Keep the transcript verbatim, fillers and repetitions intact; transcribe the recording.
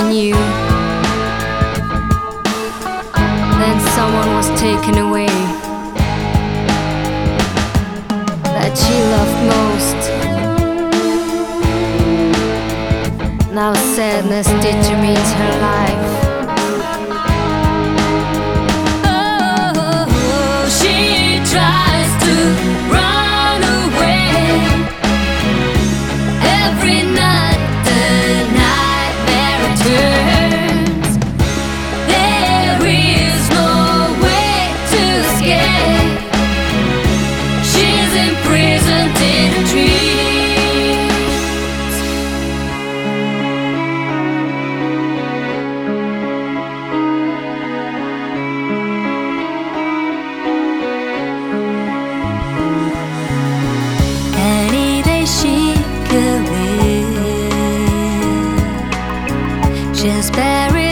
knew then someone was taken away that she loved most. Now sadness determines her life. Oh, she tries to run away. Every night the nightmare returns. There is no way to escape. She's imprisoned in a dream. She could live, just bury